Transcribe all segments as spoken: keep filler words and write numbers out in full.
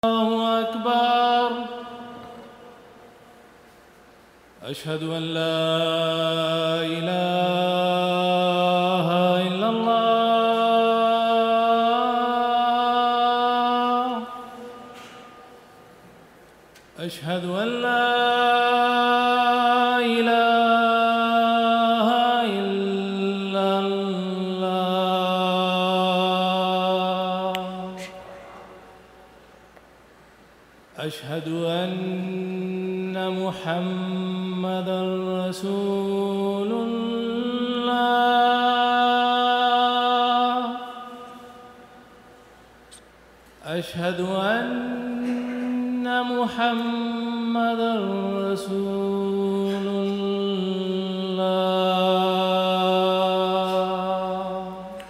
الله أكبر. أشهد أن لا إله إلا الله. أشهد أن لا إله إلا الله. أشهد أن محمدًا رسول الله. أشهد أن محمدًا رسول الله.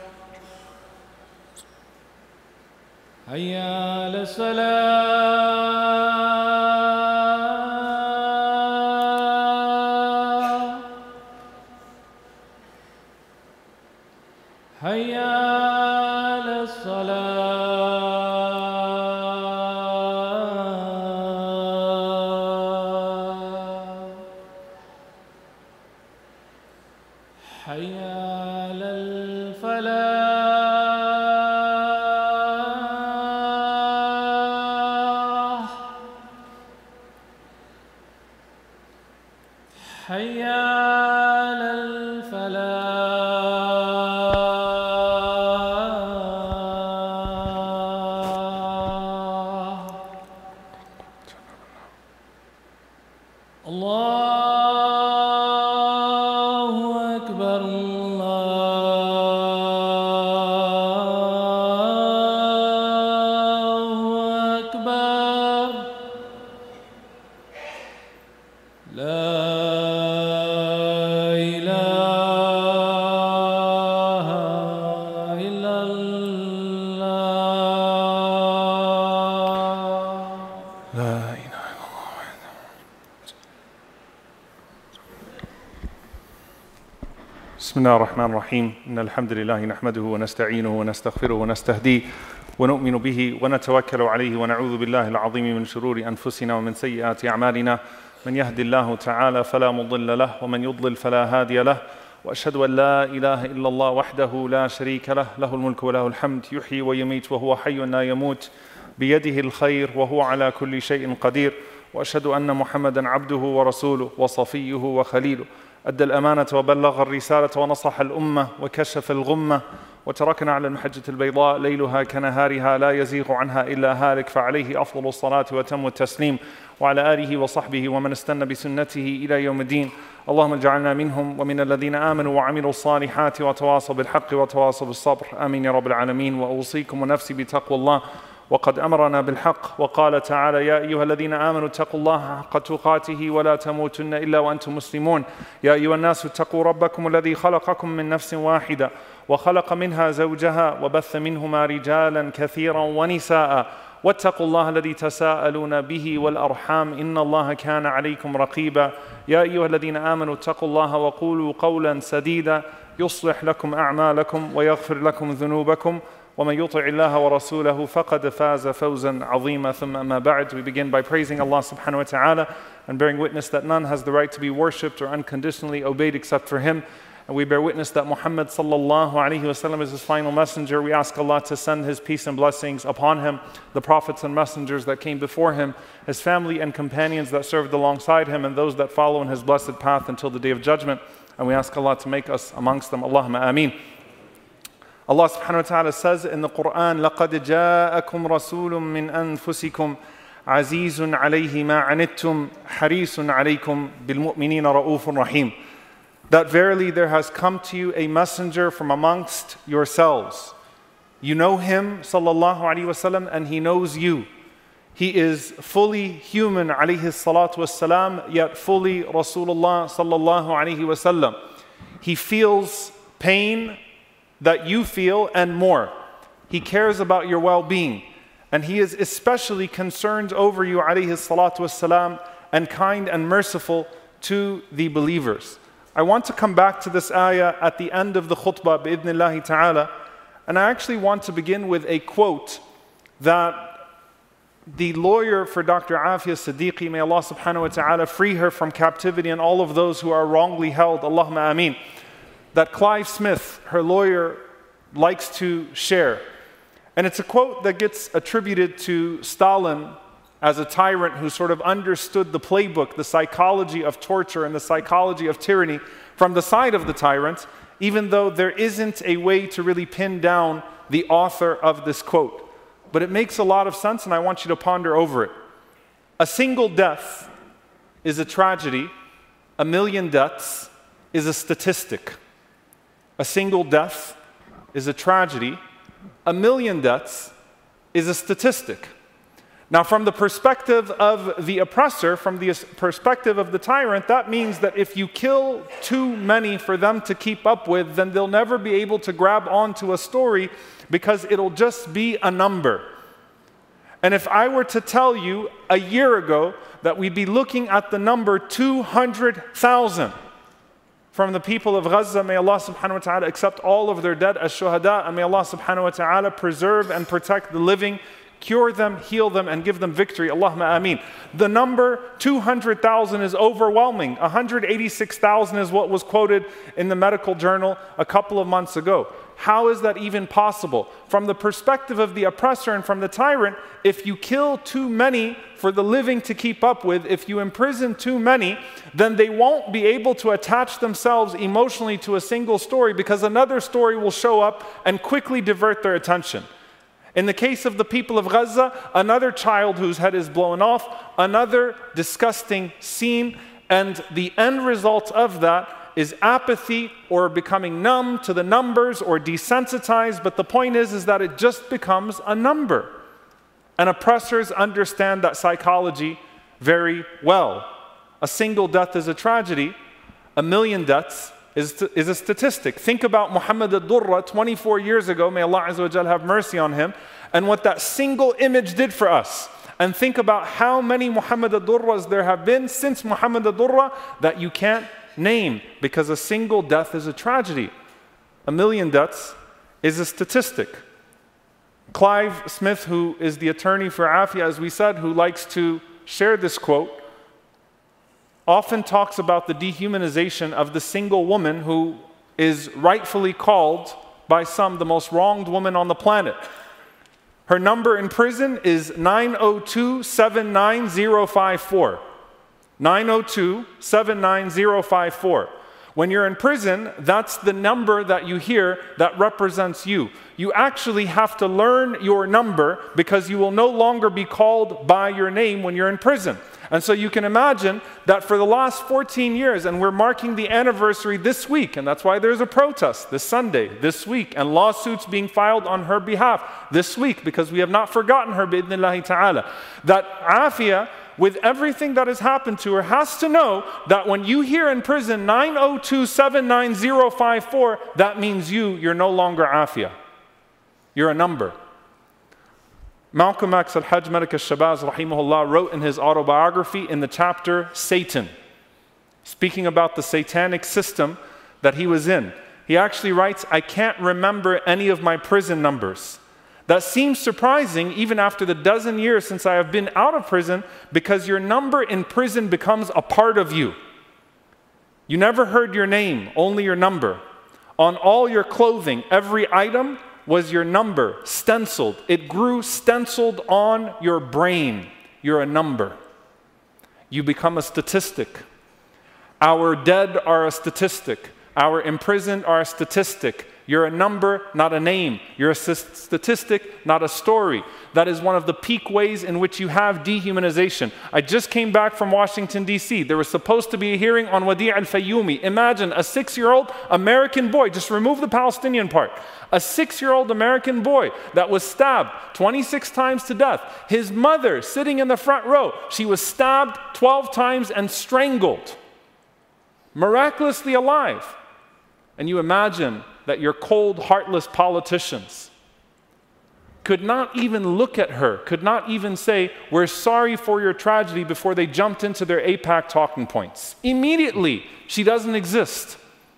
حي على الصلاة. حي على الصلاة. حي على الفلاح. حي على الفلاح. الله أكبر. الله أكبر. لا إله إلا الله. لا إله إلا الله. بسم الله الرحمن الرحيم. إن الحمد لله نحمده ونستعينه ونستغفره ونستهديه ونؤمن به ونتوكل عليه ونعوذ بالله العظيم من شرور أنفسنا ومن سيئات أعمالنا. من يهد الله تعالى فلا مضل له ومن يضلل فلا هادي له. وأشهد أن لا إله إلا الله وحده لا شريك له، له الملك وله الحمد، يحيي ويميت وهو حي لا يموت، بيده الخير وهو على كل شيء قدير. وأشهد أن محمدا عبده ورسوله وصفيه وخليله، أدى الأمانة وبلغ الرسالة ونصح الأمة وكشف الغمة، وتركنا على المحجة البيضاء ليلها كنهارها لا يزيغ عنها إلا هالك، فعليه أفضل الصلاة وتم التسليم، وعلى آله وصحبه ومن استنى بسنته إلى يوم الدين. اللهم اجعلنا منهم ومن الذين آمنوا وعملوا الصالحات وتواصوا بالحق وتواصوا بالصبر، آمين يا رب العالمين. وأوصيكم ونفسي بتقوى الله، وقد أمرنا بالحق وقال تعالى: يا أيها الذين آمنوا اتقوا الله حق تقاته ولا تموتن إلا وأنتم مسلمون. يا أيها الناس اتقوا ربكم الذي خلقكم من نفس واحدة وخلق منها زوجها وبث منهما رجالا كثيرا ونساء، واتقوا الله الذي تساءلون به والأرحام إن الله كان عليكم رقيبا. يا أيها الذين آمنوا اتقوا الله وقولوا قولا سديدا يصلح لكم أعمالكم ويغفر لكم ذنوبكم، ومن يطع الله ورسوله فقد فاز فوزا عظيما. ثم أما بعد. We begin by praising Allah subhanahu wa ta'ala and bearing witness that none has the right to be worshipped or unconditionally obeyed except for Him. And we bear witness that Muhammad sallallahu alayhi wa sallam is His final messenger. We ask Allah to send His peace and blessings upon him, the prophets and messengers that came before him, his family and companions that served alongside him, and those that follow in his blessed path until the day of judgment. And we ask Allah to make us amongst them. Allahumma ameen. Allah subhanahu wa ta'ala says in the Quran: لَقَدْ جَاءَكُمْ رَسُولٌ مِّنْ أَنفُسِكُمْ عَزِيزٌ عَلَيْهِ مَا عَنِتُّمْ حَرِيصٌ عَلَيْكُمْ بِالْمُؤْمِنِينَ رَؤُوفٌ رَحِيمٌ. That verily there has come to you a messenger from amongst yourselves. You know him, sallallahu alaihi wasallam, and he knows you. He is fully human, alayhi salatu wassalam, yet fully Rasulullah sallallahu alaihi wasallam. He feels pain that you feel and more. He cares about your well-being, and he is especially concerned over you, alayhi salatu wassalam, and kind and merciful to the believers. I want to come back to this ayah at the end of the khutbah, bi'idhnillahi ta'ala, and I actually want to begin with a quote that the lawyer for Doctor Afia Siddiqui, may Allah subhanahu wa ta'ala free her from captivity and all of those who are wrongly held, Allahumma ameen, that Clive Smith, her lawyer, likes to share. And it's a quote that gets attributed to Stalin as a tyrant who sort of understood the playbook, the psychology of torture and the psychology of tyranny from the side of the tyrant, even though there isn't a way to really pin down the author of this quote. But it makes a lot of sense, and I want you to ponder over it. A single death is a tragedy. A million deaths is a statistic. A single death is a tragedy. A million deaths is a statistic. Now, from the perspective of the oppressor, from the perspective of the tyrant, that means that if you kill too many for them to keep up with, then they'll never be able to grab onto a story because it'll just be a number. And if I were to tell you a year ago that we'd be looking at the number two hundred thousand from the people of Gaza, may Allah subhanahu wa ta'ala accept all of their dead as shuhada, and may Allah subhanahu wa ta'ala preserve and protect the living, cure them, heal them, and give them victory. Allahumma ameen. The number two hundred thousand is overwhelming. one hundred eighty-six thousand is what was quoted in the medical journal a couple of months ago. How is that even possible? From the perspective of the oppressor and from the tyrant, if you kill too many for the living to keep up with, if you imprison too many, then they won't be able to attach themselves emotionally to a single story because another story will show up and quickly divert their attention. In the case of the people of Gaza, another child whose head is blown off, another disgusting scene, and the end result of that is apathy or becoming numb to the numbers or desensitized. But the point is, is that it just becomes a number. And oppressors understand that psychology very well. A single death is a tragedy. A million deaths is, is a statistic. Think about Muhammad al-Durra twenty-four years ago, may Allah Azza wa Jal have mercy on him, and what that single image did for us. And think about how many Muhammad al-Durras there have been since Muhammad al-Durra that you can't name, because a single death is a tragedy. A million deaths is a statistic. Clive Smith, who is the attorney for Afia, as we said, who likes to share this quote, often talks about the dehumanization of the single woman who is rightfully called by some the most wronged woman on the planet. Her number in prison is nine oh two, seven nine oh five four. nine oh two, seven nine oh five four. When you're in prison, that's the number that you hear that represents you. You actually have to learn your number because you will no longer be called by your name when you're in prison. And so you can imagine that for the last fourteen years, and we're marking the anniversary this week, and that's why there's a protest this Sunday, this week, and lawsuits being filed on her behalf this week, because we have not forgotten her, bi'idhnillahi ta'ala, that Afia, with everything that has happened to her, has to know that when you hear in prison nine oh two, seven nine oh five four, that means you, you're no longer Afia. You're a number. Malcolm X al-Hajj Malik al-Shabazz rahimahullah wrote in his autobiography in the chapter Satan, speaking about the satanic system that he was in. He actually writes, I can't remember any of my prison numbers. That seems surprising even after the dozen years since I have been out of prison, because your number in prison becomes a part of you. You never heard your name, only your number. On all your clothing, every item was your number, stenciled. It grew stenciled on your brain. You're a number. You become a statistic. Our dead are a statistic. Our imprisoned are a statistic. You're a number, not a name. You're a statistic, not a story. That is one of the peak ways in which you have dehumanization. I just came back from Washington, D C There was supposed to be a hearing on Wadi' al-Fayoumi. Imagine a six-year-old American boy, just remove the Palestinian part, a six-year-old American boy that was stabbed twenty-six times to death. His mother sitting in the front row, she was stabbed twelve times and strangled, miraculously alive. And you imagine that your cold, heartless politicians could not even look at her, could not even say, we're sorry for your tragedy, before they jumped into their AIPAC talking points. Immediately, she doesn't exist.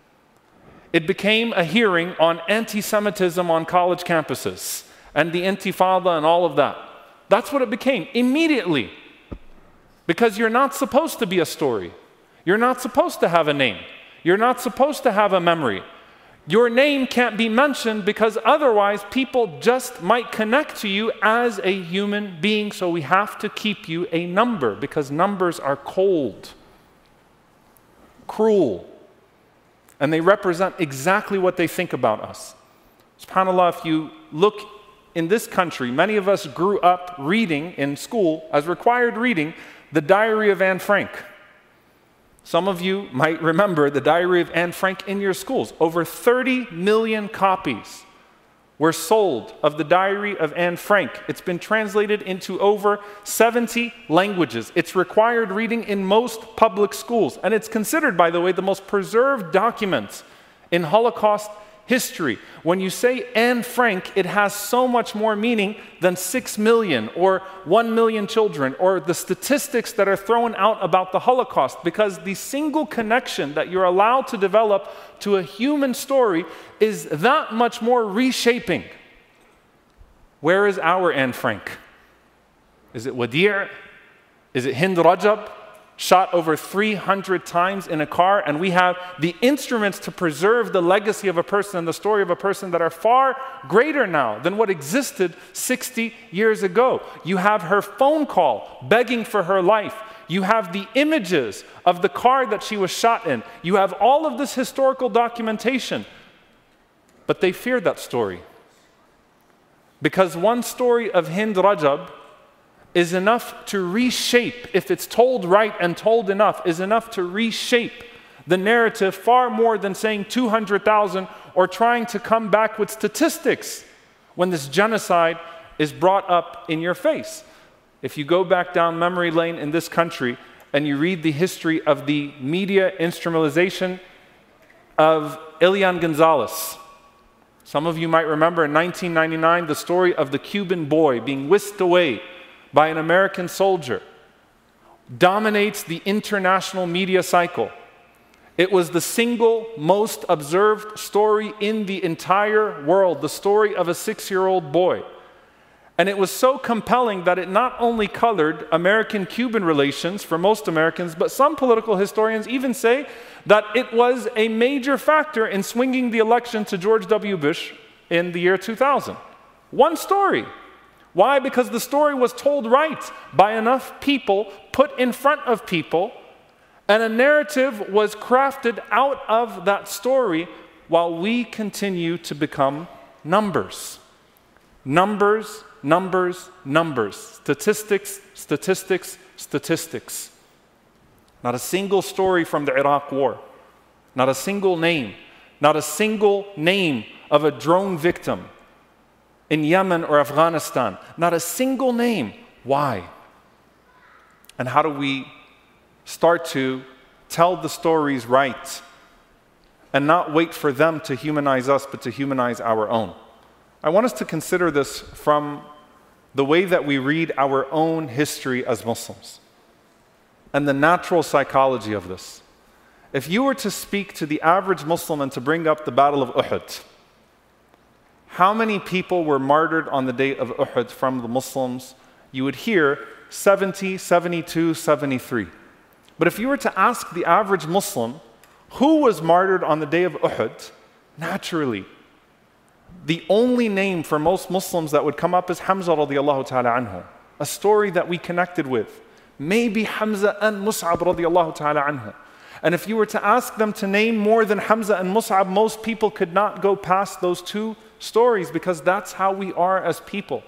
It became a hearing on anti-Semitism on college campuses and the Intifada and all of that. That's what it became immediately. Because you're not supposed to be a story. You're not supposed to have a name. You're not supposed to have a memory. Your name can't be mentioned because otherwise people just might connect to you as a human being. So we have to keep you a number because numbers are cold, cruel, and they represent exactly what they think about us. SubhanAllah, if you look in this country, many of us grew up reading in school as required reading the Diary of Anne Frank. Some of you might remember the Diary of Anne Frank in your schools. Over thirty million copies were sold of the Diary of Anne Frank. It's been translated into over seventy languages. It's required reading in most public schools. And it's considered, by the way, the most preserved document in Holocaust history. When you say Anne Frank, it has so much more meaning than six million or one million children or the statistics that are thrown out about the Holocaust, because the single connection that you're allowed to develop to a human story is that much more reshaping. Where is our Anne Frank? Is it Wadi'? Is it Hind Rajab? Shot over three hundred times in a car, and we have the instruments to preserve the legacy of a person and the story of a person that are far greater now than what existed sixty years ago. You have her phone call begging for her life. You have the images of the car that she was shot in. You have all of this historical documentation. But they feared that story. Because one story of Hind Rajab is enough to reshape, if it's told right and told enough, is enough to reshape the narrative far more than saying two hundred thousand or trying to come back with statistics when this genocide is brought up in your face. If you go back down memory lane in this country and you read the history of the media instrumentalization of Elian Gonzalez, some of you might remember in nineteen ninety-nine the story of the Cuban boy being whisked away by an American soldier, dominates the international media cycle. It was the single most observed story in the entire world, the story of a six-year-old boy. And it was so compelling that it not only colored American-Cuban relations for most Americans, but some political historians even say that it was a major factor in swinging the election to George W. Bush in the year two thousand. One story. Why? Because the story was told right by enough people, put in front of people, and a narrative was crafted out of that story while we continue to become numbers. Numbers, numbers, numbers. Statistics, statistics, statistics. Not a single story from the Iraq War. Not a single name. Not a single name of a drone victim in Yemen or Afghanistan. Not a single name. Why? And how do we start to tell the stories right and not wait for them to humanize us, but to humanize our own? I want us to consider this from the way that we read our own history as Muslims and the natural psychology of this. If you were to speak to the average Muslim and to bring up the Battle of Uhud, how many people were martyred on the day of Uhud from the Muslims? You would hear seventy, seventy-two, seventy-three. But if you were to ask the average Muslim who was martyred on the day of Uhud, naturally, the only name for most Muslims that would come up is Hamza radiallahu ta'ala anhu, a story that we connected with. Maybe Hamza and Mus'ab radiallahu ta'ala anhu. And if you were to ask them to name more than Hamza and Mus'ab, most people could not go past those two stories, because that's how we are as people.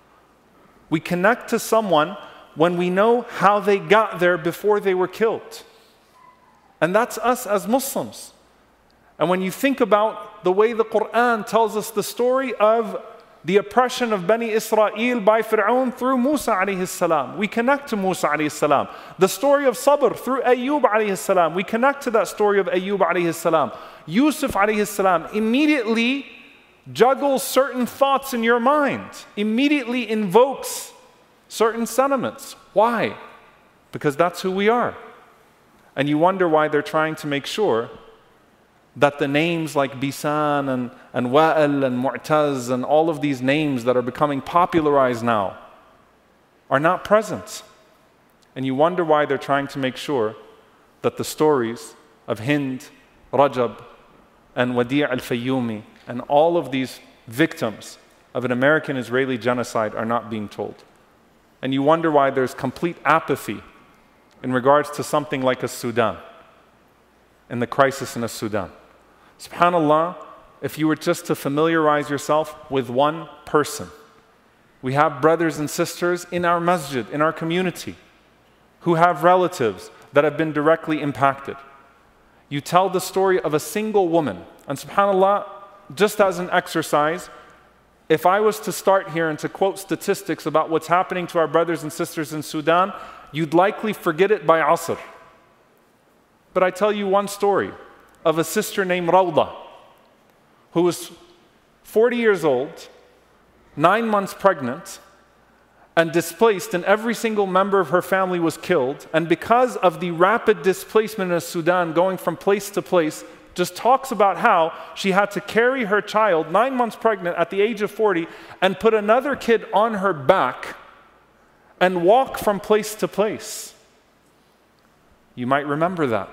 We connect to someone when we know how they got there before they were killed. And that's us as Muslims. And when you think about the way the Quran tells us the story of the oppression of Bani Israel by Fir'aun through Musa alayhi salam, we connect to Musa alayhi salam. The story of Sabr through Ayyub alayhi salam, we connect to that story of Ayyub alayhi salam. Yusuf alayhi salam immediately juggles certain thoughts in your mind, immediately invokes certain sentiments. Why? Because that's who we are. And you wonder why they're trying to make sure that the names like Bisan and, and Wa'il and Mu'taz and all of these names that are becoming popularized now are not present. And you wonder why they're trying to make sure that the stories of Hind, Rajab, and Wadi' al-Fayyumi, and all of these victims of an American-Israeli genocide are not being told. And you wonder why there's complete apathy in regards to something like a Sudan, and the crisis in a Sudan. SubhanAllah, if you were just to familiarize yourself with one person, we have brothers and sisters in our masjid, in our community, who have relatives that have been directly impacted. You tell the story of a single woman, and SubhanAllah, just as an exercise, if I was to start here and to quote statistics about what's happening to our brothers and sisters in Sudan, you'd likely forget it by Asr. But I tell you one story of a sister named Rawda, who was forty years old, nine months pregnant, and displaced, and every single member of her family was killed. And because of the rapid displacement in Sudan, going from place to place, just talks about how she had to carry her child, nine months pregnant at the age of forty, and put another kid on her back and walk from place to place. You might remember that.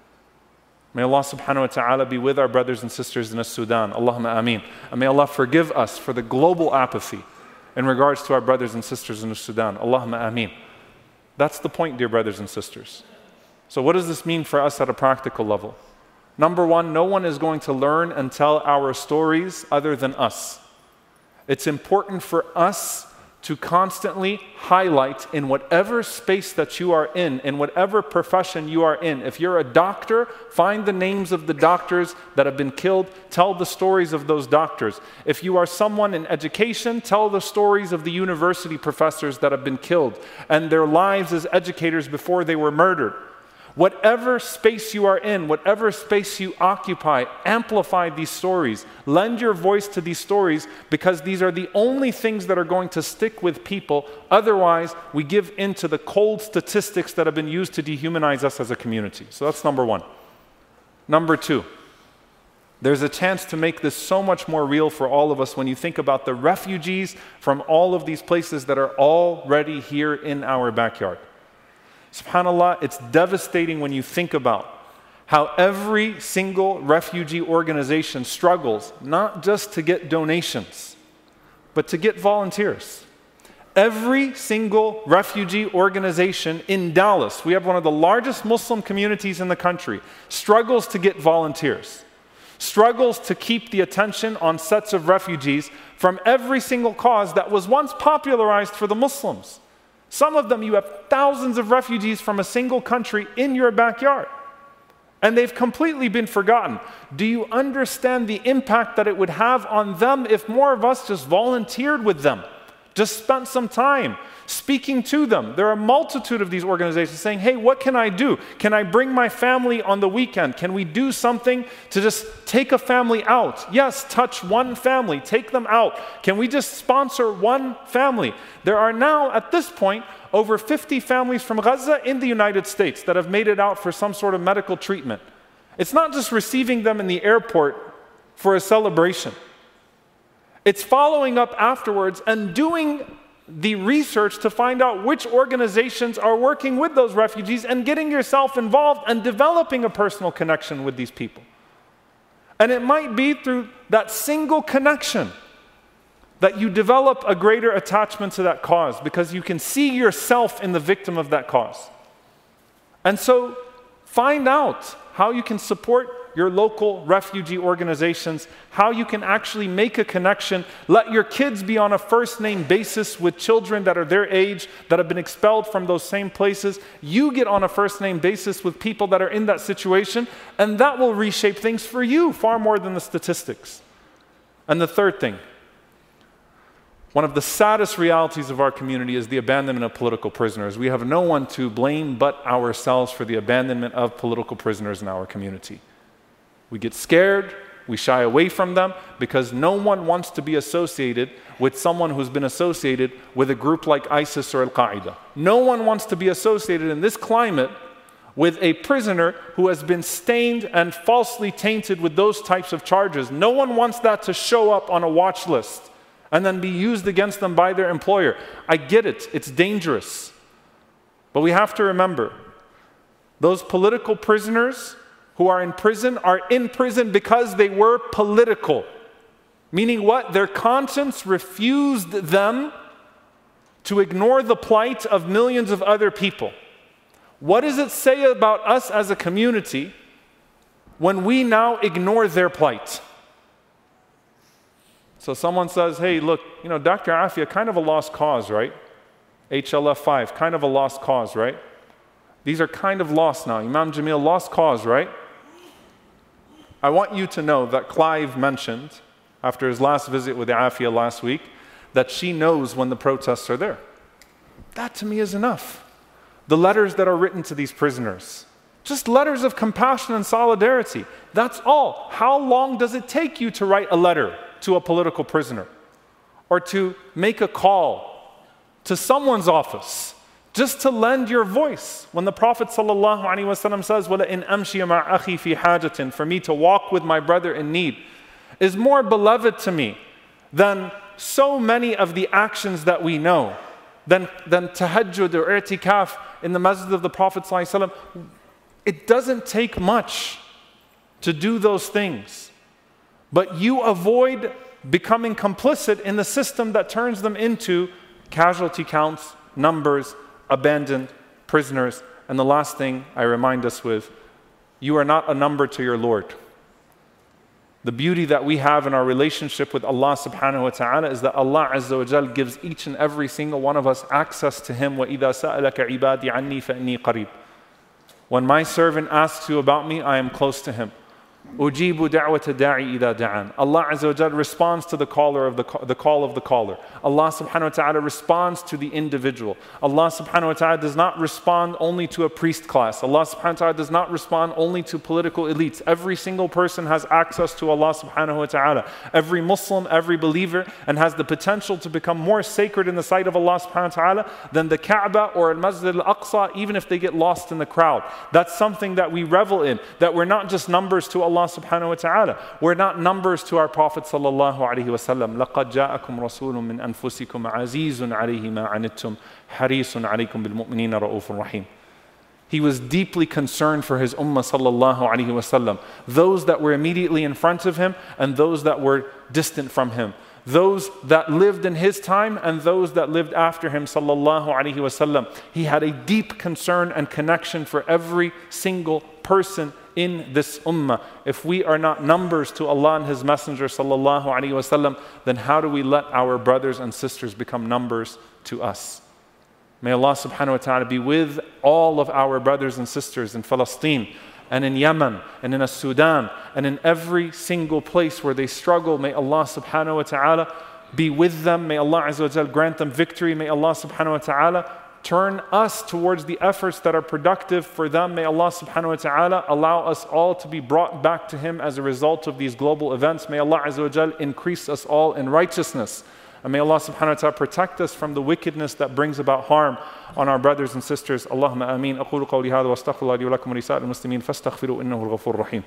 May Allah subhanahu wa ta'ala be with our brothers and sisters in Sudan. Allahumma ameen. And may Allah forgive us for the global apathy in regards to our brothers and sisters in Sudan. Allahumma ameen. That's the point, dear brothers and sisters. So what does this mean for us at a practical level? Number one, no one is going to learn and tell our stories other than us. It's important for us to constantly highlight in whatever space that you are in, in whatever profession you are in. If you're a doctor, find the names of the doctors that have been killed, tell the stories of those doctors. If you are someone in education, tell the stories of the university professors that have been killed and their lives as educators before they were murdered. Whatever space you are in, whatever space you occupy, amplify these stories. Lend your voice to these stories, because these are the only things that are going to stick with people. Otherwise, we give in to the cold statistics that have been used to dehumanize us as a community. So that's number one. Number two, there's a chance to make this so much more real for all of us when you think about the refugees from all of these places that are already here in our backyard. SubhanAllah, it's devastating when you think about how every single refugee organization struggles not just to get donations, but to get volunteers. Every single refugee organization in Dallas, we have one of the largest Muslim communities in the country, struggles to get volunteers, struggles to keep the attention on sets of refugees from every single cause that was once popularized for the Muslims. Some of them, you have thousands of refugees from a single country in your backyard, and they've completely been forgotten. Do you understand the impact that it would have on them if more of us just volunteered with them, just spent some time speaking to them? There are a multitude of these organizations saying, hey, what can I do? Can I bring my family on the weekend? Can we do something to just take a family out? Yes, touch one family, take them out. Can we just sponsor one family? There are now, at this point, over fifty families from Gaza in the United States that have made it out for some sort of medical treatment. It's not just receiving them in the airport for a celebration. It's following up afterwards and doing the research to find out which organizations are working with those refugees and getting yourself involved and developing a personal connection with these people. And it might be through that single connection that you develop a greater attachment to that cause, because you can see yourself in the victim of that cause. And so find out how you can support your local refugee organizations, how you can actually make a connection. Let your kids be on a first name basis with children that are their age, that have been expelled from those same places. You get on a first name basis with people that are in that situation, and that will reshape things for you far more than the statistics. And the third thing, one of the saddest realities of our community is the abandonment of political prisoners. We have no one to blame but ourselves for the abandonment of political prisoners in our community. We get scared, we shy away from them, because no one wants to be associated with someone who's been associated with a group like ISIS or Al-Qaeda. No one wants to be associated in this climate with a prisoner who has been stained and falsely tainted with those types of charges. No one wants that to show up on a watch list and then be used against them by their employer. I get it, it's dangerous. But we have to remember, those political prisoners who are in prison are in prison because they were political. Meaning what? Their conscience refused them to ignore the plight of millions of other people. What does it say about us as a community when we now ignore their plight? So someone says, hey, look, you know, Doctor Afia, kind of a lost cause, right? H L F five, kind of a lost cause, right? These are kind of lost now. Imam Jamil, lost cause, right? I want you to know that Clive mentioned, after his last visit with Afia last week, that she knows when the protests are there. That to me is enough. The letters that are written to these prisoners, just letters of compassion and solidarity. That's all. How long does it take you to write a letter to a political prisoner? Or to make a call to someone's office, just to lend your voice? When the Prophet ﷺ says, وَلَئِنْ أَمْشِيَ مَعْ أَخِي فِي حَاجَةٍ, for me to walk with my brother in need, is more beloved to me than so many of the actions that we know, than, than tahajjud or i'tikaf in the masjid of the Prophet ﷺ. It doesn't take much to do those things, but you avoid becoming complicit in the system that turns them into casualty counts, numbers, abandoned prisoners. And the last thing I remind us with, you are not a number to your Lord. The beauty that we have in our relationship with Allah subhanahu wa ta'ala is that Allah Azza wa Jal gives each and every single one of us access to Him. وَإِذَا سَأَلَكَ عِبَادِي عَنِّي فَإِنِّي قَرِيبٌ. When my servant asks you about me, I am close to him. أُجِيبُ دَعْوَةَ دَاعِي إِذَا دَعَانِ. Allah Azza wa Jal responds to the caller of the, the call of the caller. Allah subhanahu wa ta'ala responds to the individual. Allah subhanahu wa ta'ala does not respond only to a priest class. Allah subhanahu wa ta'ala does not respond only to political elites. Every single person has access to Allah subhanahu wa ta'ala. Every Muslim, every believer, and has the potential to become more sacred in the sight of Allah subhanahu wa ta'ala than the Kaaba or Al-Masjid Al-Aqsa, even if they get lost in the crowd. That's something that we revel in, that we're not just numbers to Allah subhanahu wa ta'ala. We're not numbers to our Prophet sallallahu alayhi wa sallam. لَقَدْ جَاءَكُمْ رَسُولٌ مِّنْ أَنفُسِكُمْ عَزِيزٌ عَلَيْهِ مَا عَنِتُّمْ حَرِيصٌ عَلَيْكُمْ بِالْمُؤْمِنِينَ رَؤُوفٌ رَحِيمٌ. He was deeply concerned for his ummah sallallahu alayhi wa sallam. Those that were immediately in front of him and those that were distant from him. Those that lived in his time and those that lived after him sallallahu alayhi wa sallam. He had a deep concern and connection for every single person in this ummah. If we are not numbers to Allah and His Messenger sallallahu alayhi wa sallam, then how do we let our brothers and sisters become numbers to us? May Allah subhanahu wa ta'ala be with all of our brothers and sisters in Palestine and in Yemen and in Sudan and in every single place where they struggle. May Allah subhanahu wa ta'ala be with them. May Allah azza wa jal grant them victory. May Allah subhanahu wa ta'ala turn us towards the efforts that are productive for them. May Allah subhanahu wa ta'ala allow us all to be brought back to Him as a result of these global events. May Allah azza wa jal increase us all in righteousness. And may Allah subhanahu wa ta'ala protect us from the wickedness that brings about harm on our brothers and sisters. Allahumma ameen. أقول قولي هذا واستغفر الله لي ولكم ولسائر المسلمين فاستغفروا إنه الغفور الرحيم.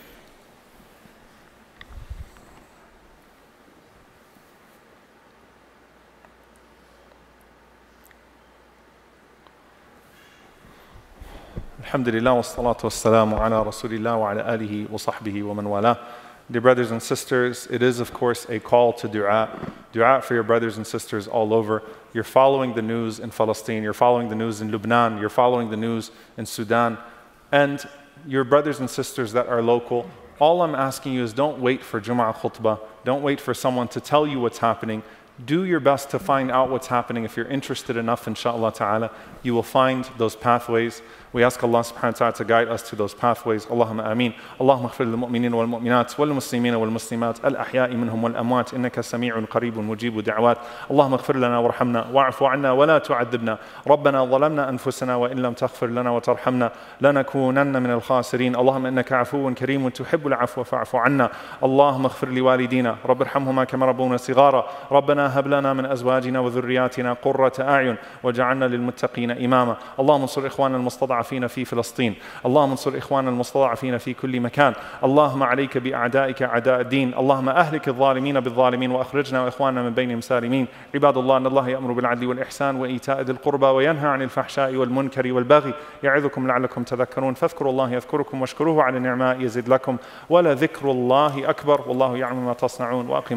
Alhamdulillah wa salatu wa salamu ala rasulillah wa ala alihi wa sahbihi wa man wala. Dear brothers and sisters, it is of course a call to dua. Dua for your brothers and sisters all over. You're following the news in Palestine, you're following the news in Lebanon, you're following the news in Sudan, and your brothers and sisters that are local. All I'm asking you is don't wait for Jum'ah khutbah, don't wait for someone to tell you what's happening. Do your best to find out what's happening. If you're interested enough, inshaAllah ta'ala, you will find those pathways. We ask Allah subhanahu wa ta'ala to guide us to those pathways. Allahumma ameen. Allahumma aghfir lil-mu'minin wal-mu'minat wal-muslimin wal-muslimat al-ahya'i minhum wal-amwat innaka sami'un qareebun mujibu da'wat. Allahumma aghfir lana warhamna wa'afu 'anna wa la tu'adhibna. Rabbana zalamna anfusana wa in lam taghfir lana wa tarhamna lanakunanna min al-khasirin. Allahumma innaka 'afuwwun kareemun tuhibbul 'afwa fa'fu 'anna. Allahumma aghfir liwalidina rabbi irhamhuma kama rabbawna sighara. Rabbana هب لنا من أزواجنا وذرياتنا قرة أعين وجعلنا للمتقين إماما. اللهم انصر إخواننا المستضعفين المستضعفين في فلسطين. اللهم انصر إخواننا المستضعفين في كل مكان. اللهم عليك بأعدائك أعداء الدين. اللهم أهلك الظالمين بالظالمين وأخرجنا وإخواننا من بينهم سالمين. عباد الله، أن الله يأمر بالعدل والإحسان وإيتاء ذي القربى وينهى عن الفحشاء والمنكر والبغي يعظكم لعلكم تذكرون. فاذكروا الله يذكركم واشكروه على النعماء يزد لكم ولذكر الله أكبر والله يعلم ما تصنعون. وأقم